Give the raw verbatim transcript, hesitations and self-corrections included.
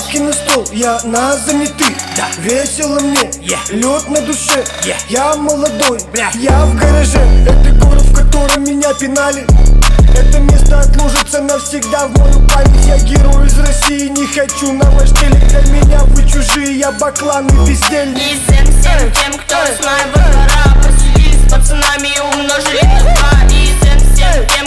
Бабки на стол, я на занятых, да. Весело мне, yeah. Лед на душе, yeah. Я молодой, бля. Я в гараже. Это город, в котором меня пинали. Это место отложится навсегда в мою память. Я герой из России, не хочу на ваш телек. Для меня вы чужие, я баклан и бездельник. И всем всем тем, кто с моего двора посидели с пацанами и умножили на два. И всем всем тем,